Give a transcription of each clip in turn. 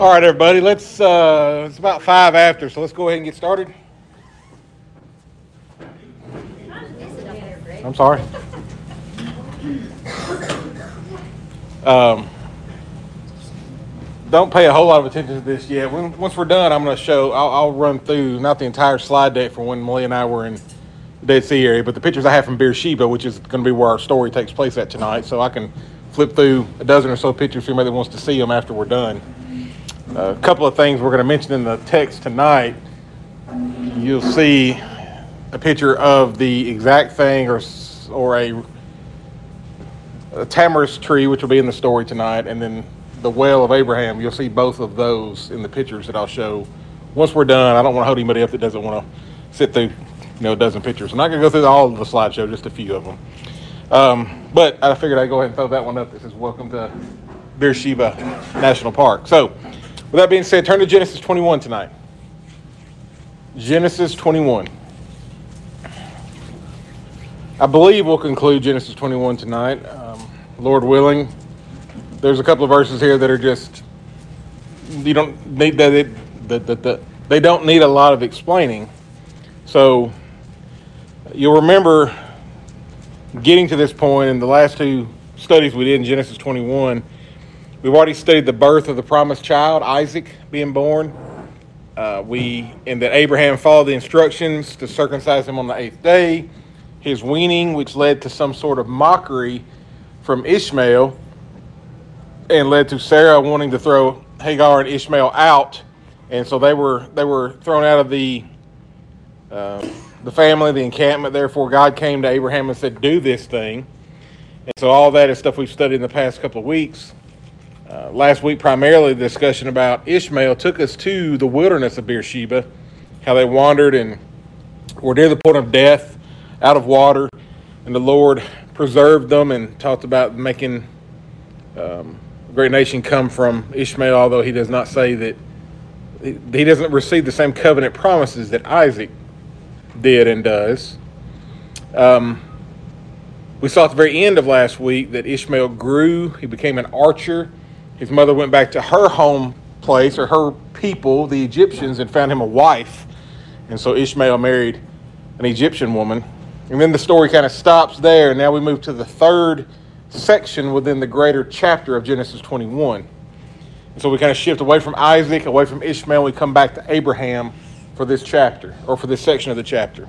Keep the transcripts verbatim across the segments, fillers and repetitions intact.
All right, everybody, let's, uh, it's about five after, so let's go ahead and get started. I'm sorry. Um, don't pay a whole lot of attention to this yet. When, once we're done, I'm going to show, I'll, I'll run through, not the entire slide deck for when Molly and I were in the Dead Sea area, but the pictures I have from Beersheba, which is going to be where our story takes place at tonight, so I can flip through a dozen or so pictures for anybody that wants to see them after we're done. Uh, a couple of things we're going to mention in the text tonight. You'll see a picture of the exact thing or or a, a tamarisk tree, which will be in the story tonight, and then the well of Abraham. You'll see both of those in the pictures that I'll show. Once we're done, I don't want to hold anybody up that doesn't want to sit through you know, a dozen pictures. I'm not going to go through all of the slideshow, just a few of them. Um, but I figured I'd go ahead and throw that one up. This is Welcome to Beersheba National Park. So, with that being said, turn to Genesis twenty-one tonight. Genesis twenty-one. I believe we'll conclude Genesis twenty-one tonight, um, Lord willing. There's a couple of verses here that are just, you don't need that, it, that, that, that they don't need a lot of explaining. So you'll remember getting to this point in the last two studies we did in Genesis twenty-one. We've already studied the birth of the promised child, Isaac, being born. Uh, we, and that Abraham followed the instructions to circumcise him on the eighth day. His weaning, which led to some sort of mockery from Ishmael, and led to Sarah wanting to throw Hagar and Ishmael out, and so they were they were thrown out of the uh, the family, the encampment. Therefore, God came to Abraham and said, "Do this thing." And so all that is stuff we've studied in the past couple of weeks. Uh, last week, primarily, the discussion about Ishmael took us to the wilderness of Beersheba, how they wandered and were near the point of death, out of water, and the Lord preserved them and talked about making um, a great nation come from Ishmael, although he does not say that, he doesn't receive the same covenant promises that Isaac did and does. Um, we saw at the very end of last week that Ishmael grew, he became an archer. His mother went back to her home place, or her people, the Egyptians, and found him a wife. And so Ishmael married an Egyptian woman. And then the story kind of stops there. Now we move to the third section within the greater chapter of Genesis twenty-one. And so we kind of shift away from Isaac, away from Ishmael. We come back to Abraham for this chapter, or for this section of the chapter.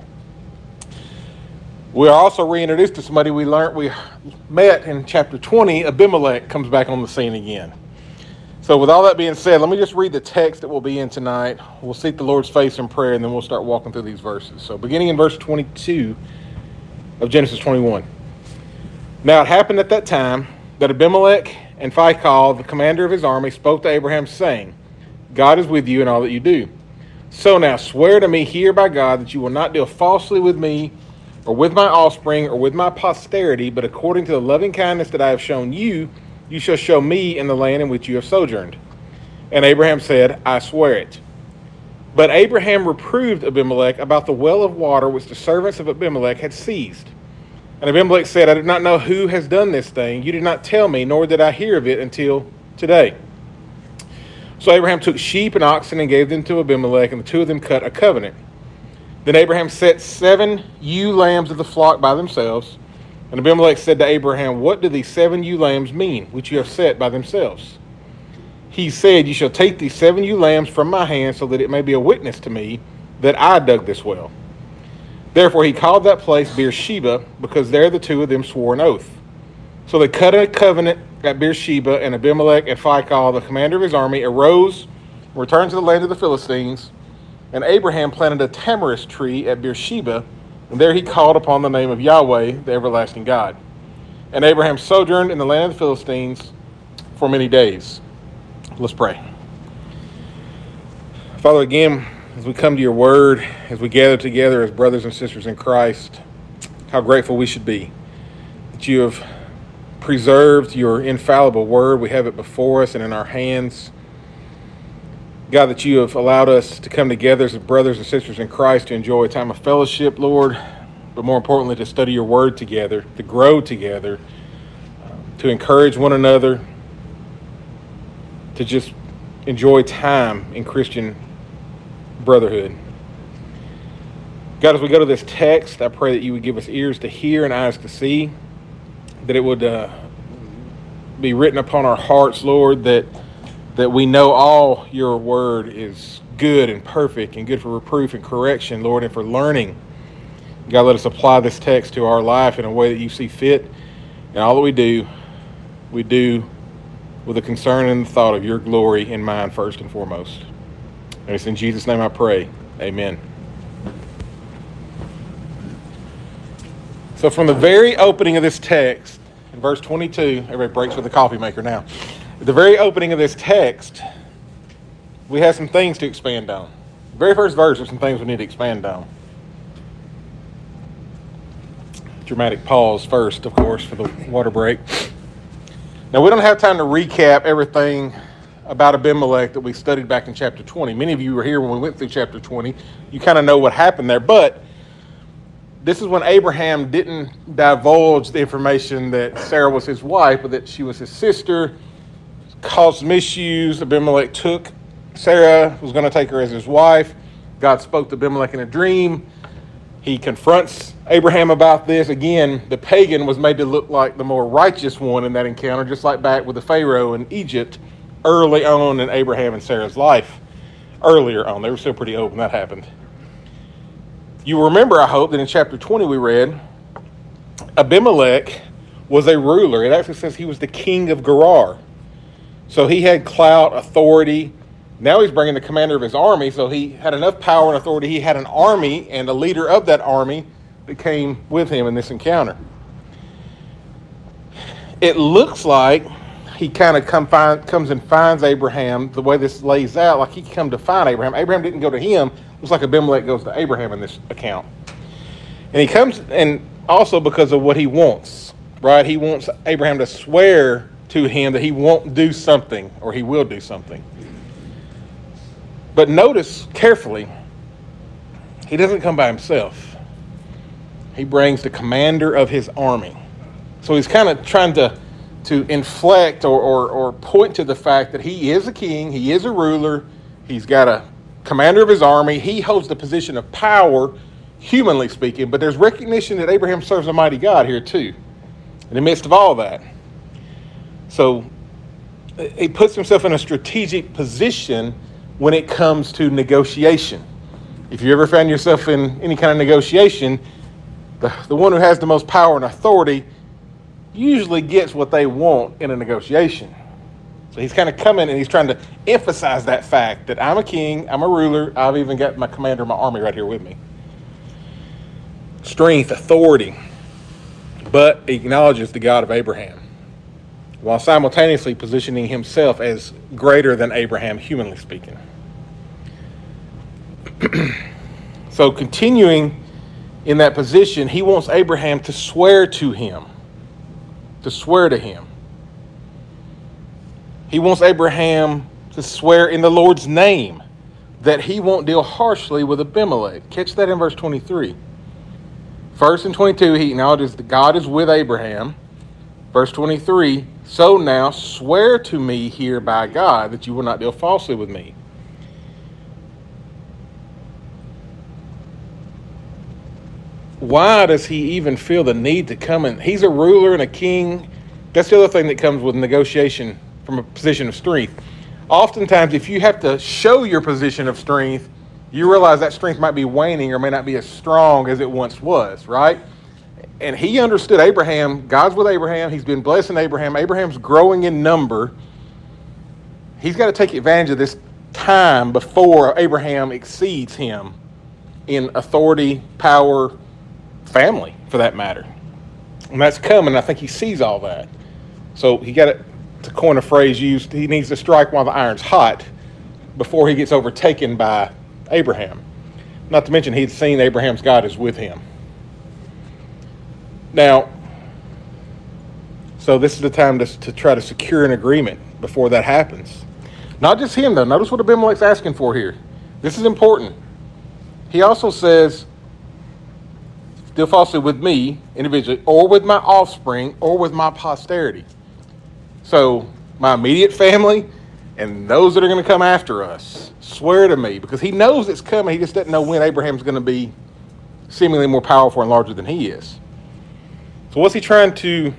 We are also reintroduced to somebody we learned we met in chapter twenty. Abimelech comes back on the scene again. So with all that being said, let me just read the text that we'll be in tonight. We'll seek the Lord's face in prayer, and then we'll start walking through these verses. So beginning in verse twenty-two of Genesis twenty-one. Now it happened at that time that Abimelech and Phicol, the commander of his army, spoke to Abraham, saying, God is with you in all that you do. So now swear to me here by God that you will not deal falsely with me, or with my offspring, or with my posterity, but according to the loving kindness that I have shown you, you shall show me in the land in which you have sojourned. And Abraham said, I swear it. But Abraham reproved Abimelech about the well of water which the servants of Abimelech had seized. And Abimelech said, I did not know who has done this thing. You did not tell me, nor did I hear of it until today. So Abraham took sheep and oxen and gave them to Abimelech, and the two of them cut a covenant. Then Abraham set seven ewe lambs of the flock by themselves. And Abimelech said to Abraham, what do these seven ewe lambs mean, which you have set by themselves? He said, you shall take these seven ewe lambs from my hand, so that it may be a witness to me that I dug this well. Therefore he called that place Beersheba, because there the two of them swore an oath. So they cut a covenant at Beersheba, and Abimelech and Phicol, the commander of his army, arose and returned to the land of the Philistines. And Abraham planted a tamarisk tree at Beersheba, and there he called upon the name of Yahweh, the everlasting God. And Abraham sojourned in the land of the Philistines for many days. Let's pray. Father, again, as we come to your word, as we gather together as brothers and sisters in Christ, how grateful we should be that you have preserved your infallible word. We have it before us and in our hands. God, that you have allowed us to come together as brothers and sisters in Christ to enjoy a time of fellowship, Lord, but more importantly, to study your word together, to grow together, to encourage one another, to just enjoy time in Christian brotherhood. God, as we go to this text, I pray that you would give us ears to hear and eyes to see, that it would uh, be written upon our hearts, Lord, that that we know all your word is good and perfect and good for reproof and correction, Lord, and for learning. God, let us apply this text to our life in a way that you see fit. And all that we do, we do with a concern and the thought of your glory in mind first and foremost. And it's in Jesus' name I pray. Amen. So from the very opening of this text, in verse twenty-two, everybody breaks with the coffee maker now. At the very opening of this text, we have some things to expand on. The very first verse are some things we need to expand on. Dramatic pause first, of course, for the water break. Now, we don't have time to recap everything about Abimelech that we studied back in chapter twenty. Many of you were here when we went through chapter twenty. You kind of know what happened there, but this is when Abraham didn't divulge the information that Sarah was his wife, but that she was his sister, caused misuse. Abimelech took Sarah, was going to take her as his wife. God spoke to Abimelech in a dream. He confronts Abraham about this. Again, the pagan was made to look like the more righteous one in that encounter, just like back with the Pharaoh in Egypt early on in Abraham and Sarah's life. Earlier on, they were still pretty old when that happened. You remember, I hope, that in chapter twenty we read, Abimelech was a ruler. It actually says he was the king of Gerar. So he had clout, authority. Now he's bringing the commander of his army, so he had enough power and authority. He had an army, and a leader of that army that came with him in this encounter. It looks like he kind of come find, comes and finds Abraham, the way this lays out, like he come to find Abraham. Abraham didn't go to him. Looks like Abimelech goes to Abraham in this account. And he comes, and also because of what he wants, right? He wants Abraham to swear to him that he won't do something, or he will do something. But notice carefully, he doesn't come by himself. He brings the commander of his army. So he's kind of trying to, to inflect or, or, or point to the fact that he is a king, he is a ruler, he's got a commander of his army, he holds the position of power, humanly speaking, but there's recognition that Abraham serves a mighty God here too, in the midst of all that. So he puts himself in a strategic position when it comes to negotiation. If you ever found yourself in any kind of negotiation, the, the one who has the most power and authority usually gets what they want in a negotiation. So he's kind of coming and he's trying to emphasize that fact that I'm a king, I'm a ruler, I've even got my commander of my army right here with me. Strength, authority, but acknowledges the God of Abraham, while simultaneously positioning himself as greater than Abraham, humanly speaking. So continuing in that position, he wants Abraham to swear to him, to swear to him. He wants Abraham to swear in the Lord's name that he won't deal harshly with Abimelech. Catch that in verse twenty-three. First in twenty-two, he acknowledges that God is with Abraham. Verse twenty-three, so now swear to me here by God that you will not deal falsely with me. Why does he even feel the need to come in? He's a ruler and a king. That's the other thing that comes with negotiation from a position of strength. Oftentimes, if you have to show your position of strength, you realize that strength might be waning or may not be as strong as it once was, right? And he understood Abraham. God's with Abraham. He's been blessing Abraham. Abraham's growing in number. He's got to take advantage of this time before Abraham exceeds him in authority, power, family, for that matter. And that's coming. I think he sees all that. So he got to, to coin a phrase used, he needs to strike while the iron's hot before he gets overtaken by Abraham. Not to mention he'd seen Abraham's God is with him. Now, so this is the time to, to try to secure an agreement before that happens. Not just him, though. Notice what Abimelech's asking for here. This is important. He also says, deal falsely with me individually, or with my offspring, or with my posterity. So my immediate family, and those that are going to come after us, swear to me, because he knows it's coming. He just doesn't know when Abraham's going to be seemingly more powerful and larger than he is. So what's he trying to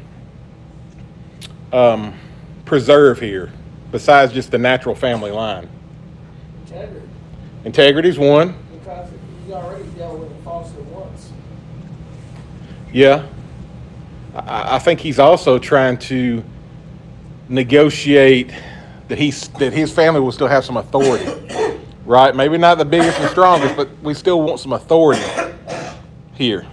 um, preserve here, besides just the natural family line? Integrity. Integrity's one. Because he's already dealt with a falsehood once. Yeah. I, I think he's also trying to negotiate that he's that his family will still have some authority, right? Maybe not the biggest and strongest, but we still want some authority here.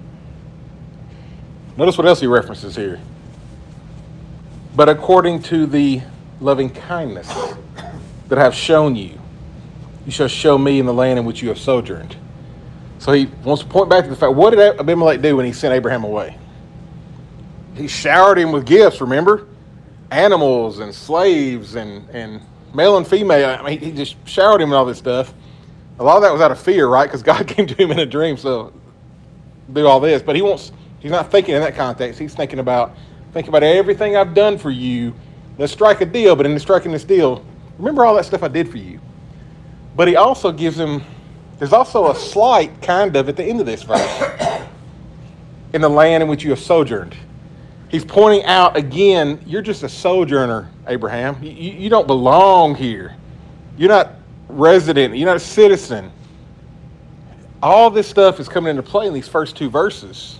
Notice what else he references here. But according to the loving kindness that I have shown you, you shall show me in the land in which you have sojourned. So he wants to point back to the fact, what did Abimelech do when he sent Abraham away? He showered him with gifts, remember? Animals and slaves and, and male and female. I mean, he just showered him with all this stuff. A lot of that was out of fear, right? Because God came to him in a dream, so do all this. But he wants, he's not thinking in that context. He's thinking about, think about everything I've done for you. Let's strike a deal. But in striking this deal, remember all that stuff I did for you. But he also gives him, there's also a slight kind of at the end of this verse. In the land in which you have sojourned. He's pointing out again, you're just a sojourner, Abraham. You, you don't belong here. You're not resident. You're not a citizen. All this stuff is coming into play in these first two verses.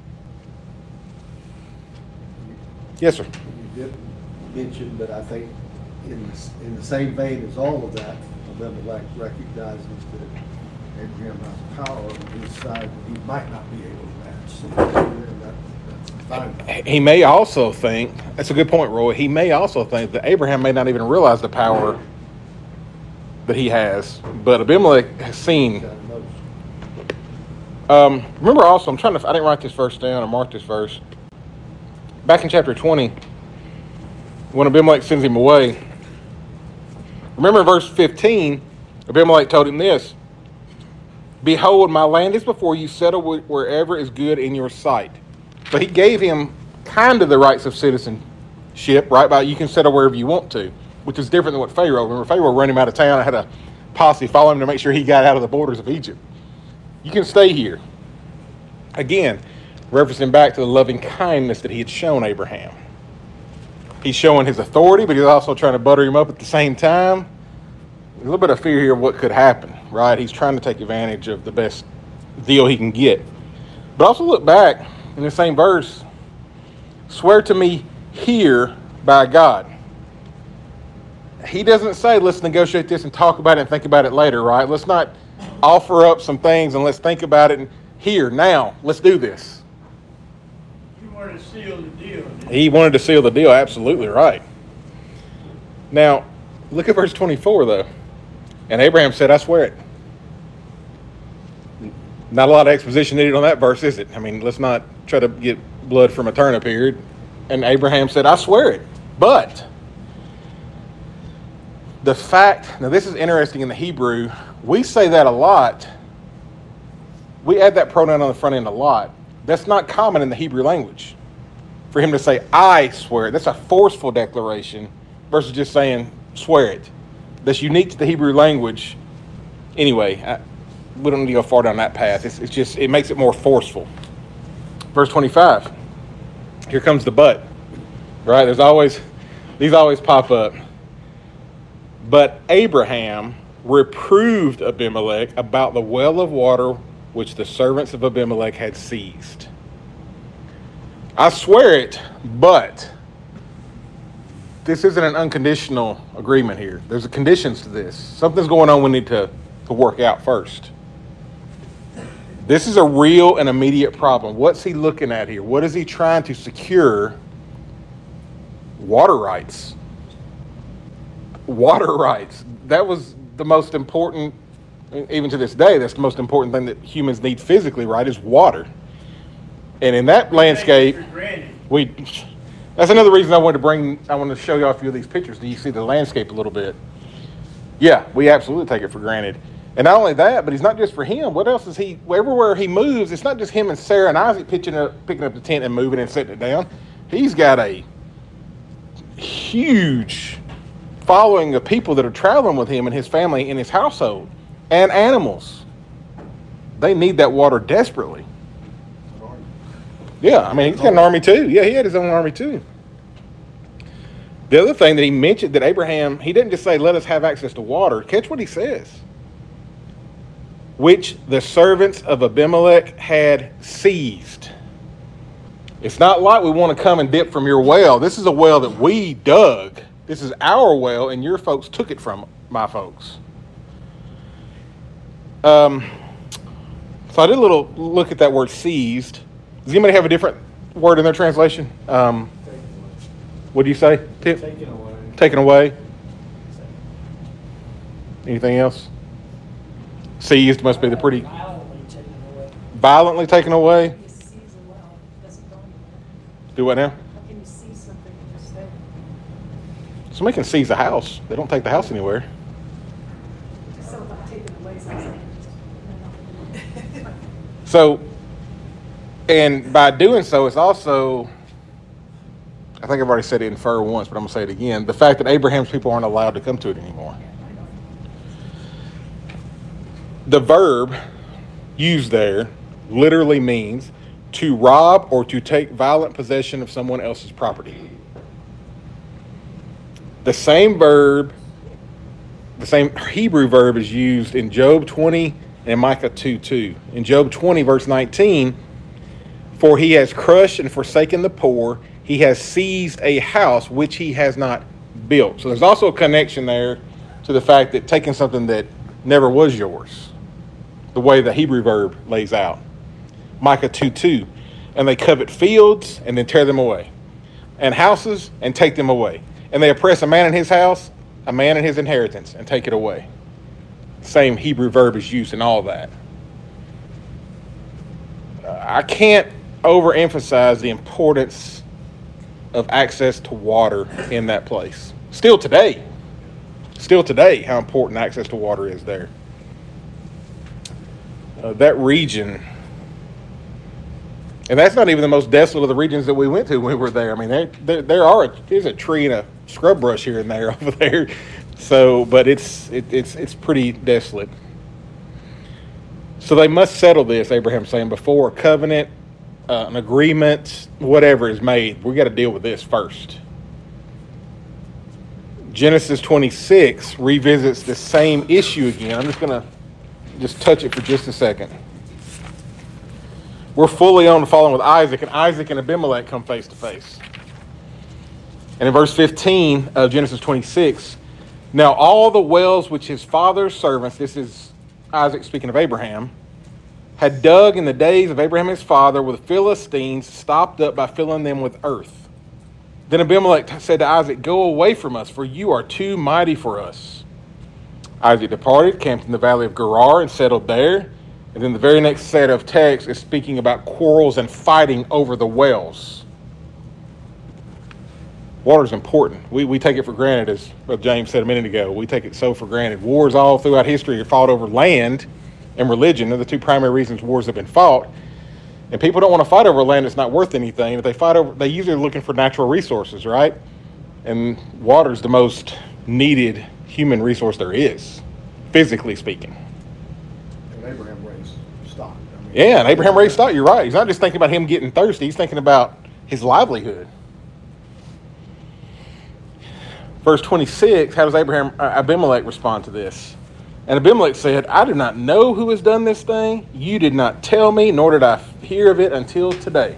Yes, sir. You did mention, but I think in in the same vein as all of that, Abimelech recognizes that Abraham has power on his side that he might not be able to match. So that, that's fine. He may also think, that's a good point, Roy, he may also think that Abraham may not even realize the power that he has, but Abimelech has seen. Um, remember also, I'm trying to, I didn't write this verse down or mark this verse. Back in chapter twenty, when Abimelech sends him away, remember in verse fifteen, Abimelech told him this, behold, my land is before you, settle wherever is good in your sight. So he gave him kind of the rights of citizenship, right? By you can settle wherever you want to, which is different than what Pharaoh. Remember, Pharaoh ran him out of town and had a posse follow him to make sure he got out of the borders of Egypt. You can stay here. Again, referencing back to the loving kindness that he had shown Abraham. He's showing his authority, but he's also trying to butter him up at the same time. There's a little bit of fear here of what could happen, right? He's trying to take advantage of the best deal he can get. But also look back in the same verse. Swear to me here by God. He doesn't say, let's negotiate this and talk about it and think about it later, right? Let's not offer up some things and let's think about it and here, now, let's do this. You wanted to seal the deal. Didn't He wanted to seal the deal, absolutely right. Now, look at verse twenty-four, though. And Abraham said, I swear it. Not a lot of exposition needed on that verse, is it? I mean, let's not try to get blood from a turnip here. And Abraham said, I swear it. But the fact, now this is interesting in the Hebrew, we say that a lot. We add that pronoun on the front end a lot. That's not common in the Hebrew language. For him to say, I swear it, that's a forceful declaration versus just saying, swear it. That's unique to the Hebrew language. Anyway, I, we don't need to go far down that path. It's, it's just, it makes it more forceful. Verse twenty-five. Here comes the but. Right? There's always, these always pop up. But Abraham reproved Abimelech about the well of water which the servants of Abimelech had seized. I swear it, but this isn't an unconditional agreement here. There's a conditions to this. Something's going on we need to, to work out first. This is a real and immediate problem. What's he looking at here? What is he trying to secure? Water rights. Water rights. That was the most important, even to this day, that's the most important thing that humans need physically, right, is water. And in that landscape, we, that's another reason I wanted to bring, I wanted to show you a few of these pictures. Do you see the landscape a little bit? Yeah, we absolutely take it for granted. And not only that, but he's not just for him. What else is he, everywhere he moves, it's not just him and Sarah and Isaac pitching up, picking up the tent and moving and setting it down. He's got a huge following the people that are traveling with him and his family and his household and animals. They need that water desperately. Yeah, I mean, he's got an army too. Yeah, he had his own army too. The other thing that he mentioned that Abraham, he didn't just say, let us have access to water. Catch what he says. Which the servants of Abimelech had seized. It's not like we want to come and dip from your well. This is a well that we dug. This is our well, and your folks took it from my folks. Um, so I did a little look at that word seized. Does anybody have a different word in their translation? Um, what do you say, Tip? Taken away. Taken away. Anything else? Seized must be the pretty Violently taken away. violently taken away. You seize a well, it doesn't go anywhere. Do what now? How can you seize something and just stay? Somebody can seize a house. They don't take the house anywhere. Just so about taking away something. So, and by doing so, it's also, I think I've already said it infer once, but I'm going to say it again. The fact that Abraham's people aren't allowed to come to it anymore. The verb used there literally means to rob or to take violent possession of someone else's property. The same verb, the same Hebrew verb is used in Job twenty and Micah two two. In Job twenty, verse nineteen, for he has crushed and forsaken the poor, he has seized a house which he has not built. So there's also a connection there to the fact that taking something that never was yours, the way the Hebrew verb lays out. Micah two two, and they covet fields and then tear them away, and houses and take them away. And they oppress a man in his house, a man in his inheritance, and take it away. Same Hebrew verb is used in all that. Uh, I can't overemphasize the importance of access to water in that place. Still today, still today, how important access to water is there. Uh, that region, and that's not even the most desolate of the regions that we went to when we were there. I mean, there there, there are a, there's a tree and a scrub brush here and there over there. So, but it's it, it's it's pretty desolate. So they must settle this, Abraham's saying, before a covenant, uh, an agreement, whatever is made. We got to deal with this first. Genesis twenty-six revisits the same issue again. I'm just going to just touch it for just a second. We're fully on the following with Isaac, and Isaac and Abimelech come face to face. And in verse fifteen of Genesis twenty-six, now all the wells which his father's servants, this is Isaac speaking of Abraham, had dug in the days of Abraham his father with Philistines, stopped up by filling them with earth. Then Abimelech said to Isaac, go away from us, for you are too mighty for us. Isaac departed, camped in the valley of Gerar, and settled there. And then the very next set of texts is speaking about quarrels and fighting over the wells. Water is important. We we take it for granted, as Brother James said a minute ago. We take it so for granted. Wars all throughout history are fought over land and religion. They're the two primary reasons wars have been fought. And people don't want to fight over land that's not worth anything. If they fight over, they usually are looking for natural resources, right? And water is the most needed human resource there is, physically speaking. And Abraham raised stock. I mean, Yeah, and Abraham raised stock. You're right. He's not just thinking about him getting thirsty. He's thinking about his livelihood. Verse twenty-six, how does Abraham, uh, Abimelech respond to this? And Abimelech said, I do not know who has done this thing. You did not tell me, nor did I hear of it until today.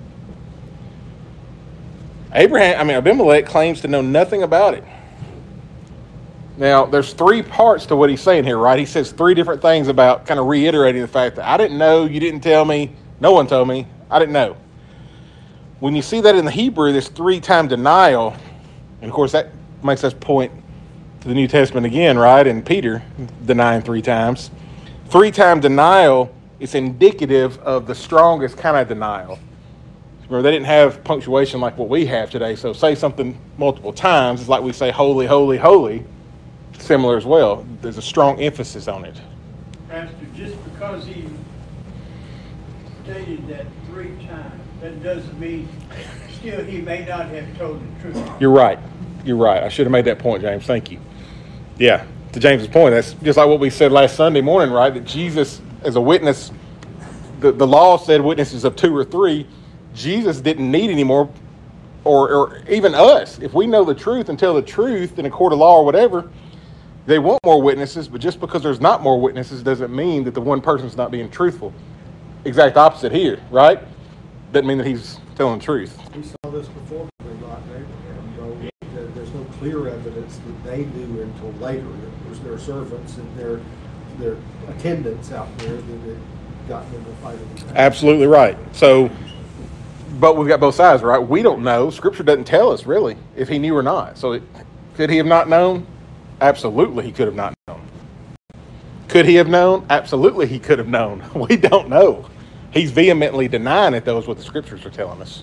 Abraham, I mean, Abimelech claims to know nothing about it. Now, there's three parts to what he's saying here, right? He says three different things about kind of reiterating the fact that I didn't know, you didn't tell me, no one told me, I didn't know. When you see that in the Hebrew, this three-time denial, and of course that makes us point to the New Testament again, right? And Peter denying three times. Three-time denial is indicative of the strongest kind of denial. Remember, they didn't have punctuation like what we have today, so say something multiple times, it's like we say holy, holy, holy. Similar as well. There's a strong emphasis on it. Pastor, just because he stated that three times, that doesn't mean still he may not have told the truth. You're right. You're right. I should have made that point, James. Thank you. Yeah, to James's point, that's just like what we said last Sunday morning, right? That Jesus, as a witness, the, the law said witnesses of two or three. Jesus didn't need any more, or, or even us. If we know the truth and tell the truth in a court of law or whatever, they want more witnesses, but just because there's not more witnesses doesn't mean that the one person's not being truthful. Exact opposite here, right? Doesn't mean that he's telling the truth. We saw this before with Lot and Abraham, though there- there's no clear evidence that they knew until later. It was their servants and their their attendants out there that had gotten in the fight. Absolutely right. So, but we've got both sides, right? We don't know. Scripture doesn't tell us, really, if he knew or not. So it, could he have not known? Absolutely, he could have not known. Could he have known? Absolutely, he could have known. We don't know. He's vehemently denying it, though, is what the Scriptures are telling us.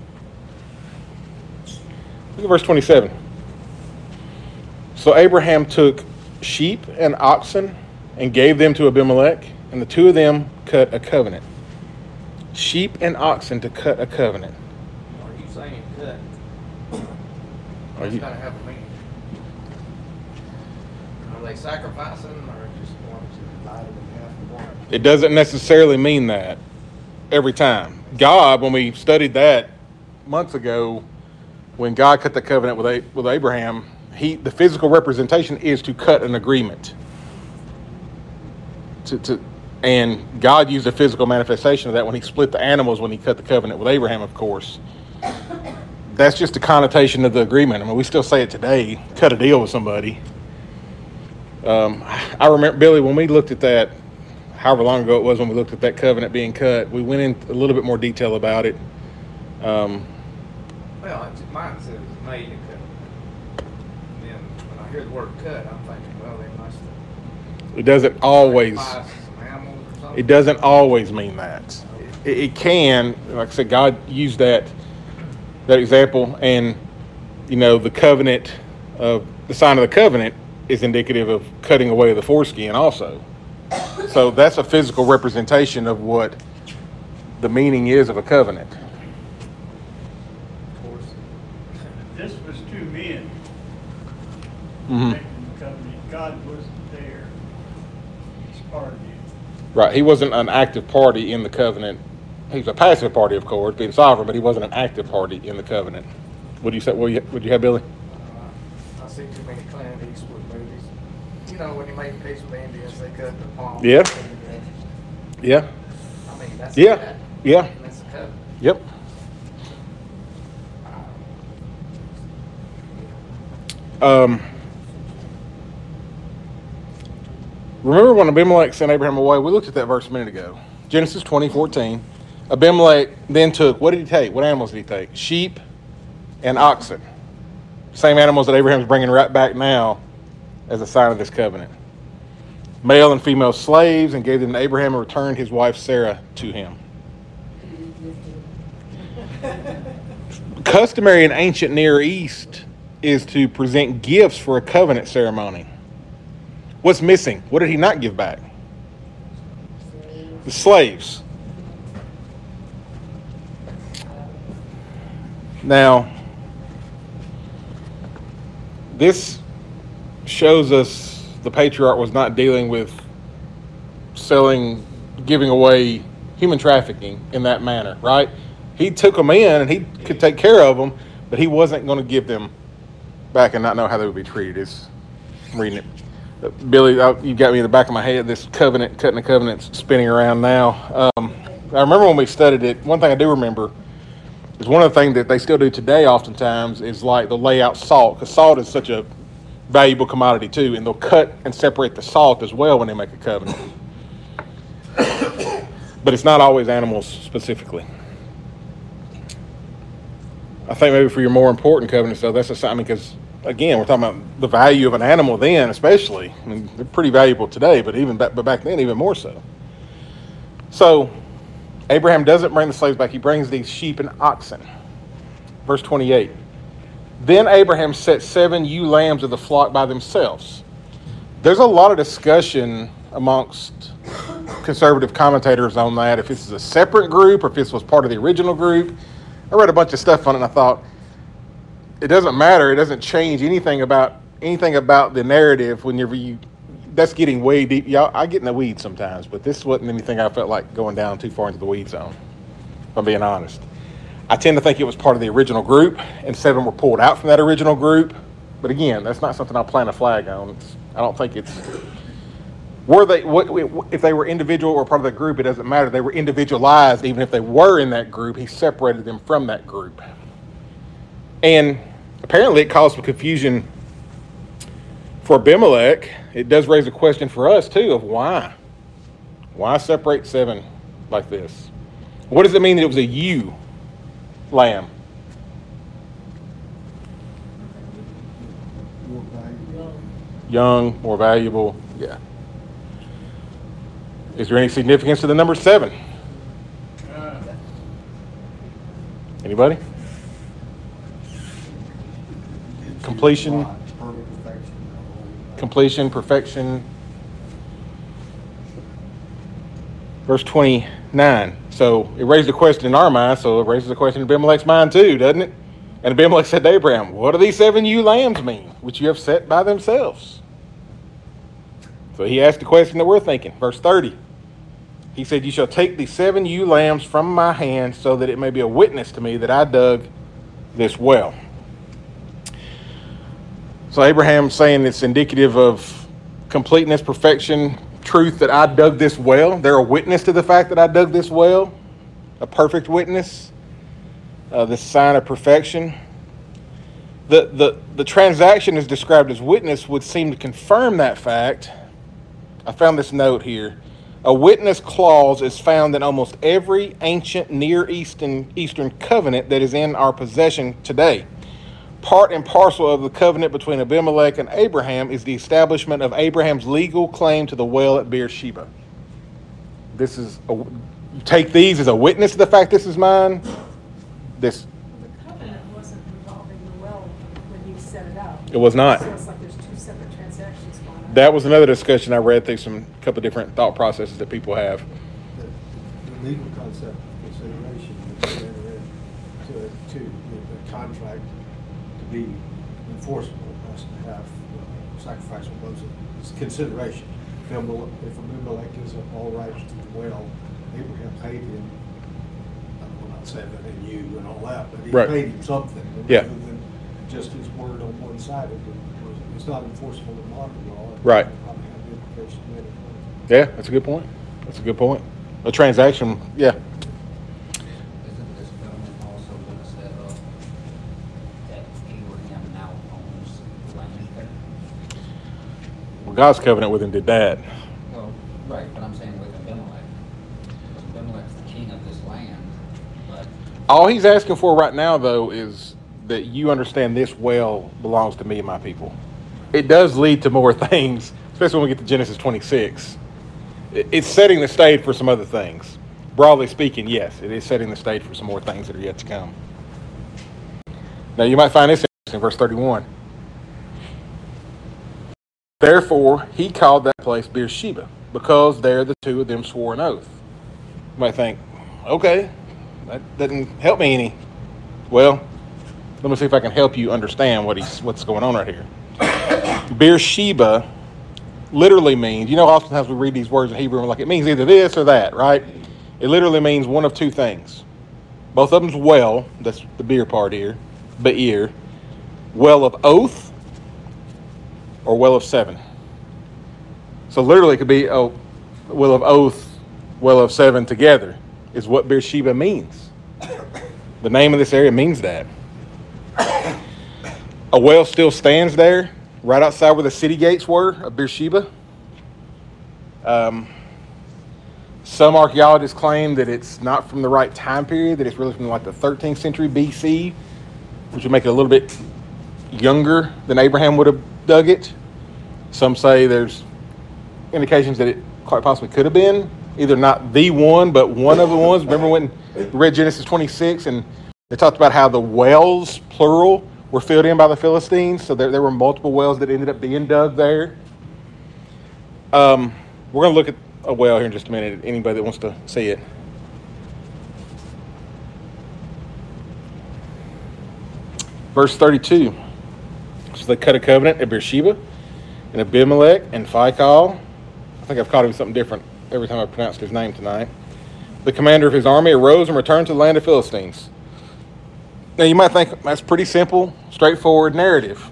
Look at verse twenty-seven. So Abraham took sheep and oxen and gave them to Abimelech, and the two of them cut a covenant. Sheep and oxen to cut a covenant. Are you saying cut? Are It's you, gotta have a meaning. Are they sacrificing or just wanting to divide it in half and one? it doesn't necessarily mean that every time. God, when we studied that months ago, when God cut the covenant with A- with Abraham, he the physical representation is to cut an agreement. To, to and God used a physical manifestation of that when he split the animals when he cut the covenant with Abraham, of course. That's just a connotation of the agreement. I mean, we still say it today, cut a deal with somebody. Um, I remember, Billy, when we looked at that, however long ago it was when we looked at that covenant being cut, we went in a little bit more detail about it. Um, Well, it's, mine said it was made and cut. And then when I hear the word cut, I'm thinking, well, they must have. it doesn't always, sacrificed some animals or something. it doesn't always mean that. It, it can, like I said, God used that that example, and you know the covenant of the sign of the covenant is indicative of cutting away the foreskin also. So that's a physical representation of what the meaning is of a covenant. Of course. This was two men Mm-hmm. making the covenant. God wasn't there. He's part of it. Right. He wasn't an active party in the covenant. He was a passive party, of course, being sovereign, but he wasn't an active party in the covenant. What do you say? What do you, what do you have, Billy? Uh, I see too many Clint Eastwood movies. You know, when he made peace with Indians, they cut the palm. Yeah. Yeah. I mean, that's Yeah. a cut. Yeah. And that's a cut. Yep. Um. Remember when Abimelech sent Abraham away? We looked at that verse a minute ago. Genesis twenty fourteen. Abimelech then took, what did he take? What animals did he take? Sheep and oxen. Same animals that Abraham's bringing right back now as a sign of this covenant. Male and female slaves, and gave them to Abraham and returned his wife Sarah to him. Customary in ancient Near East is to present gifts for a covenant ceremony. What's missing? What did he not give back? The slaves. Now, this shows us the patriarch was not dealing with selling, giving away human trafficking in that manner, right? He took them in and he could take care of them, but he wasn't going to give them back and not know how they would be treated. It's, I'm reading it. Uh, Billy, uh, you got me in the back of my head, this covenant, cutting the covenant's spinning around now. Um, I remember when we studied it, one thing I do remember is one of the things that they still do today oftentimes is like they'll lay out salt, because salt is such a valuable commodity too, and they'll cut and separate the salt as well when they make a covenant. But it's not always animals specifically. I think maybe for your more important covenants, though, that's a sign, because again, we're talking about the value of an animal then, especially. I mean, they're pretty valuable today, but even back, but back then, even more so. So, Abraham doesn't bring the slaves back. He brings these sheep and oxen. Verse twenty-eight. Then Abraham set seven ewe lambs of the flock by themselves. There's a lot of discussion amongst conservative commentators on that, if this is a separate group or if this was part of the original group. I read a bunch of stuff on it and I thought, it doesn't matter. It doesn't change anything about anything about the narrative whenever you. That's getting way deep. Y'all, I get in the weeds sometimes, but this wasn't anything I felt like going down too far into the weeds on, if I'm being honest. I tend to think it was part of the original group, and seven were pulled out from that original group. But again, that's not something I'll plant a flag on. It's, I don't think it's... Were they, what, if they were individual or part of the group, it doesn't matter. They were individualized. Even if they were in that group, he separated them from that group. And apparently it caused some confusion for Abimelech. It does raise a question for us, too, of why. Why separate seven like this? What does it mean that it was a ewe lamb? More valuable. Young, more valuable. Yeah. Is there any significance to the number seven? Uh, Anybody? Completion. Perfect perfection. Completion, perfection. Verse twenty-nine. So it raised a question in our mind, so it raises a question in Abimelech's mind too, doesn't it? And Abimelech said to Abraham, what do these seven ewe lambs mean, which you have set by themselves? So he asked the question that we're thinking. Verse thirty. He said, you shall take these seven ewe lambs from my hand so that it may be a witness to me that I dug this well. So Abraham's saying it's indicative of completeness, perfection, truth that I dug this well. They're a witness to the fact that I dug this well, a perfect witness, uh, the sign of perfection. The, the, the transaction is described as witness would seem to confirm that fact. I found this note here. A witness clause is found in almost every ancient Near Eastern, Eastern covenant that is in our possession today. Part and parcel of the covenant between Abimelech and Abraham is the establishment of Abraham's legal claim to the well at Beersheba. This is a, you take these as a witness to the fact this is mine. This The covenant wasn't involving the well when you set it up. it was not. So it's like there's two separate transactions going on. That was another discussion I read through some couple different thought processes that people have. The, the legal concept of consideration is to enter into to the contract to be enforceable. It has to have uh, sacrifice on both. It's consideration. If Abimelech if Abimelech is all rights to the well, Abraham paid him. I'm not saying that they knew and all that, but he Right. paid him something. And Yeah. Rather than just his word on one side, it was, it's not enforceable in modern law. It Right. probably have the implication later. Yeah, that's a good point. That's a good point. A transaction, yeah. Isn't this government also going to set up that Abraham now owns land there? Well, God's covenant with him did that. Well, right, but I'm saying with Abimelech. Because Abimelech's the king of this land, but All he's asking for right now, though, is that you understand this well belongs to me and my people. It does lead to more things, especially when we get to Genesis twenty-six. It- It's setting the stage for some other things. Broadly speaking, yes, it is setting the stage for some more things that are yet to come. Now, you might find this interesting, verse thirty-one. Therefore, he called that place Beersheba, because there the two of them swore an oath. You might think, okay, that doesn't help me any. Well, let me see if I can help you understand what he's what's going on right here. Beersheba literally means, you know, oftentimes we read these words in Hebrew and we're like, it means either this or that, right? It literally means one of two things. Both of them's well, that's the beer part here, be'er, well of oath or well of seven. So literally it could be, oh, well of oath, well of seven together is what Beersheba means. The name of this area means that. A well still stands there, right outside where the city gates were of Beersheba. Um, some archaeologists claim that it's not from the right time period, that it's really from like the thirteenth century B C, which would make it a little bit younger than Abraham would have dug it. Some say there's indications that it quite possibly could have been either not the one, but one of the ones. Remember when we read Genesis twenty-six and they talked about how the wells, plural, were filled in by the Philistines. So there, there were multiple wells that ended up being dug there. Um, we're going to look at a well here in just a minute. Anybody that wants to see it. Verse thirty-two. So they cut a covenant at Beersheba, and Abimelech and Phicol. I think I've called him something different every time I pronounced his name tonight. The commander of his army arose and returned to the land of Philistines. Now you might think that's pretty simple, straightforward narrative.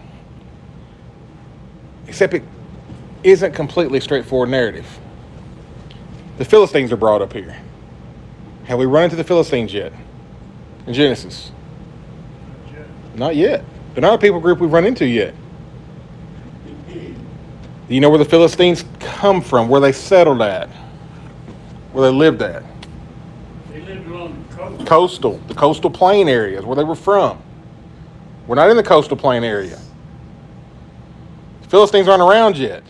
Except it isn't completely straightforward narrative. The Philistines are brought up here. Have we run into the Philistines yet? In Genesis? Not yet. They're not a people group we've run into yet. Do you know where the Philistines come from? Where they settled at? Where they lived at? They lived along the coast. Coastal. The coastal plain areas where they were from. We're not in the coastal plain area. The Philistines aren't around yet.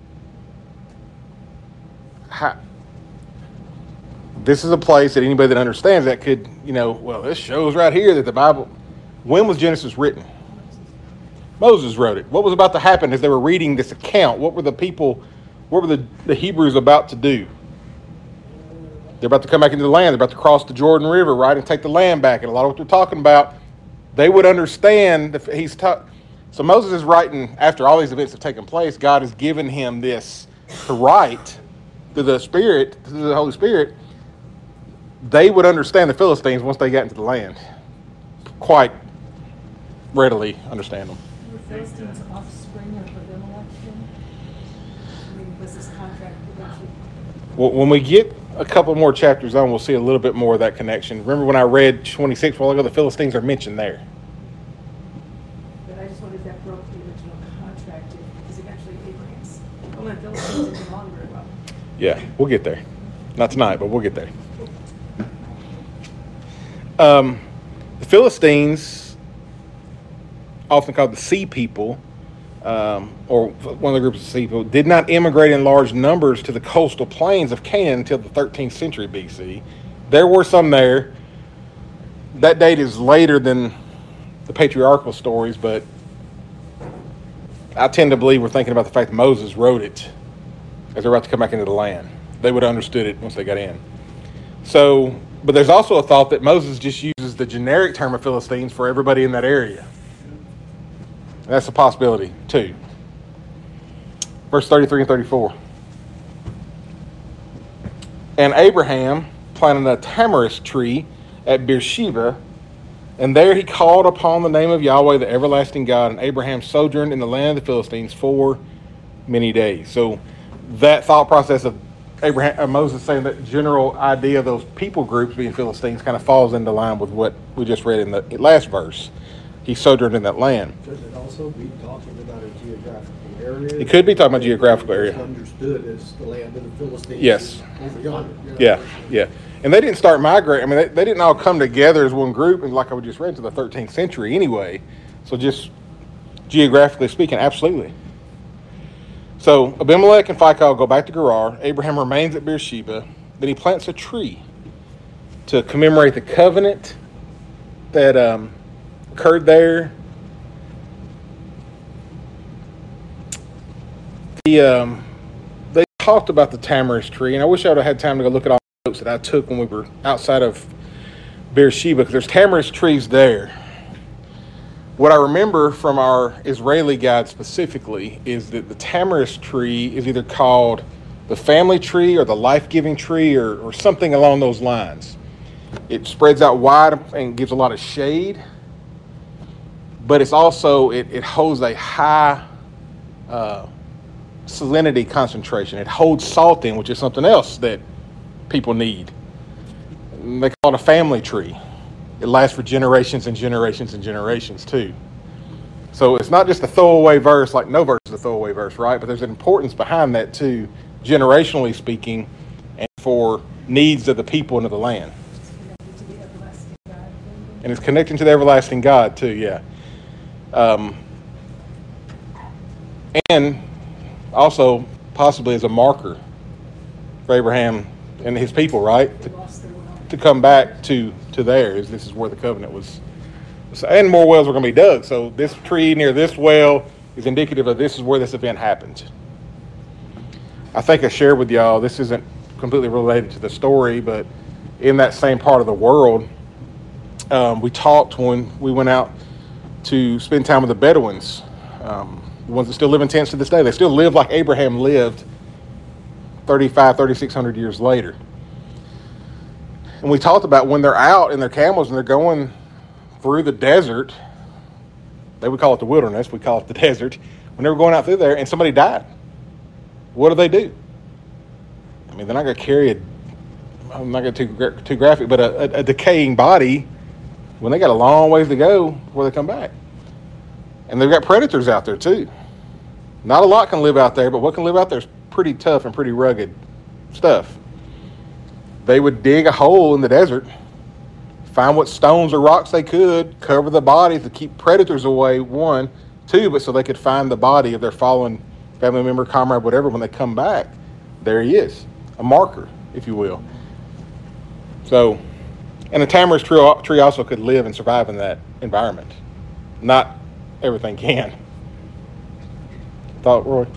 How? This is a place that anybody that understands that could, you know, well, this shows right here that the Bible, when was Genesis written? Moses wrote it. What was about to happen as they were reading this account? What were the people, what were the, the Hebrews about to do? They're about to come back into the land. They're about to cross the Jordan River, right, and take the land back. And a lot of what they're talking about, they would understand. That he's ta- So Moses is writing, after all these events have taken place, God has given him this to write through the Spirit, through the Holy Spirit. They would understand the Philistines once they got into the land. Quite readily understand them. Were Philistines offspring of Abimelech then? I mean, was this contract eventually? Well, when we get a couple more chapters on, we'll see a little bit more of that connection. Remember when I read twenty-six a while ago, the Philistines are mentioned there. But I just wondered if that broke the original contract, because eventually Abraham's homeland Philistines didn't get along very well. Yeah, we'll get there. Not tonight, but we'll get there. Um, the Philistines, often called the Sea People, um, or one of the groups of Sea People, did not immigrate in large numbers to the coastal plains of Canaan until the thirteenth century B C. There were some there. That date is later than the patriarchal stories, but I tend to believe we're thinking about the fact that Moses wrote it as they're about to come back into the land. They would have understood it once they got in. So, but there's also a thought that Moses just uses the generic term of Philistines for everybody in that area. That's a possibility, too. Verse thirty-three and thirty-four. And Abraham planted a tamarisk tree at Beersheba, and there he called upon the name of Yahweh, the everlasting God, and Abraham sojourned in the land of the Philistines for many days. So that thought process of Abraham, uh, Moses saying that general idea of those people groups being Philistines kind of falls into line with what we just read in the last verse. He sojourned in that land. Could it also be talking about a geographical area? It could be talking about geographical area. It's understood as the land of the Philistines. Yes. Over yonder. you know. Yeah, yeah. And they didn't start migrating. I mean, they, they didn't all come together as one group, and like I just read, into the thirteenth century anyway. So just geographically speaking, absolutely. So Abimelech and Phicol go back to Gerar. Abraham remains at Beersheba. Then he plants a tree to commemorate the covenant that um, occurred there. The, um, they talked about the tamarisk tree, and I wish I would have had time to go look at all the notes that I took when we were outside of Beersheba, because there's tamarisk trees there. What I remember from our Israeli guide specifically is that the tamarisk tree is either called the family tree or the life-giving tree or, or something along those lines. It spreads out wide and gives a lot of shade, but it's also, it, it holds a high uh, salinity concentration. It holds salt in, which is something else that people need. They call it a family tree. It lasts for generations and generations and generations too. So it's not just a throwaway verse, like no verse is a throwaway verse, right? But there's an importance behind that too, generationally speaking, and for needs of the people and of the land. It's connected to the everlasting God. And it's connecting to the everlasting God too, yeah. Um, and also possibly as a marker for Abraham and his people, right? They lost their well. To come back to to theirs. This is where the covenant was, and more wells were going to be dug. So this tree near this well is indicative of this is where this event happened. I think I shared with y'all, this isn't completely related to the story, but in that same part of the world, um, we talked when we went out to spend time with the Bedouins, um, the ones that still live in tents to this day. They still live like Abraham lived thirty-five, thirty-six hundred years later. And we talked about when they're out in their camels and they're going through the desert, they would call it the wilderness, we call it the desert, when they were going out through there and somebody died. What do they do? I mean, they're not going to carry a, I'm not going to too, too graphic, but a, a, a decaying body when they got a long ways to go before they come back. And they've got predators out there too. Not a lot can live out there, but what can live out there is pretty tough and pretty rugged stuff. They would dig a hole in the desert, find what stones or rocks they could, cover the body to keep predators away, one. Two, but so they could find the body of their fallen family member, comrade, whatever, when they come back. There he is, a marker, if you will. So, and the tamarisk tree, tree also could live and survive in that environment. Not everything can. Thought, Roy?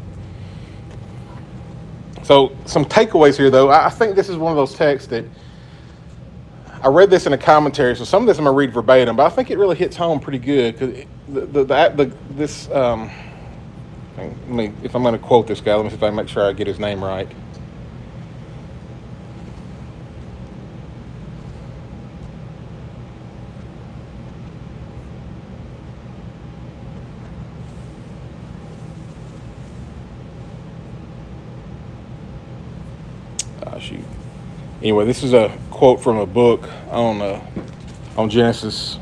So, some takeaways here, though. I think this is one of those texts that I read this in a commentary, so some of this I'm going to read verbatim, but I think it really hits home pretty good. Because the, the, the, the, this, um, let me, if I'm going to quote this guy, let me see if I can make sure I get his name right. Ah, shoot. Anyway, this is a quote from a book on uh, on Genesis,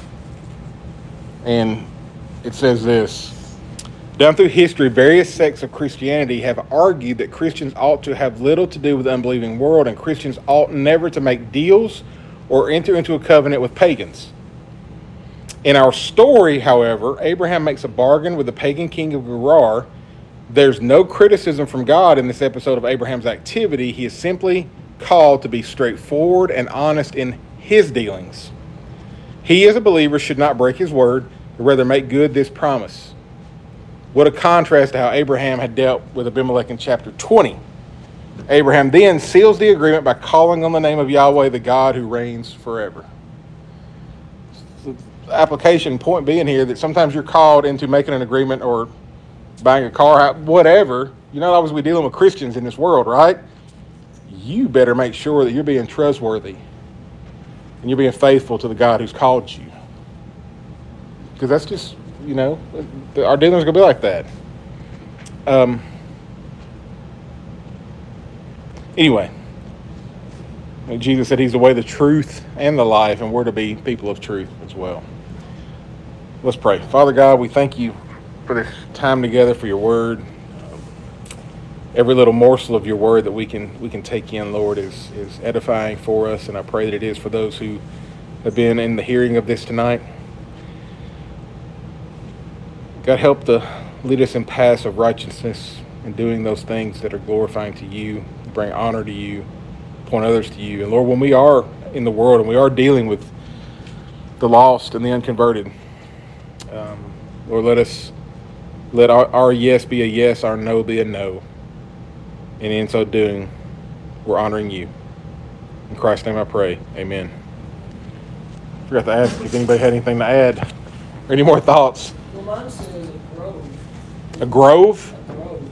and it says this: down through history, various sects of Christianity have argued that Christians ought to have little to do with the unbelieving world, and Christians ought never to make deals or enter into a covenant with pagans. In our story, however, Abraham makes a bargain with the pagan king of Gerar. There's no criticism from God in this episode of Abraham's activity. He is simply called to be straightforward and honest in his dealings. He, as a believer, should not break his word, but rather make good this promise. What a contrast to how Abraham had dealt with Abimelech in chapter twenty. Abraham then seals the agreement by calling on the name of Yahweh, the God who reigns forever. So the application point being here that sometimes you're called into making an agreement or buying a car, whatever. You're not always be dealing with Christians in this world, right? You better make sure that you're being trustworthy and you're being faithful to the God who's called you. Because that's just, you know, our dealings are going to be like that. Um. Anyway, Jesus said he's the way, the truth, and the life, and we're to be people of truth as well. Let's pray. Father God, we thank you for this time together, for your word. Every little morsel of your word that we can we can take in, Lord, is, is edifying for us, and I pray that it is for those who have been in the hearing of this tonight. God, help to lead us in paths of righteousness and doing those things that are glorifying to you, bring honor to you, point others to you. And Lord, when we are in the world and we are dealing with the lost and the unconverted, um, Lord, let us let our, our yes be a yes, our no be a no. And in so doing, we're honoring you. In Christ's name I pray. Amen. I forgot to ask if anybody had anything to add or any more thoughts. Well, mine says a grove. A grove?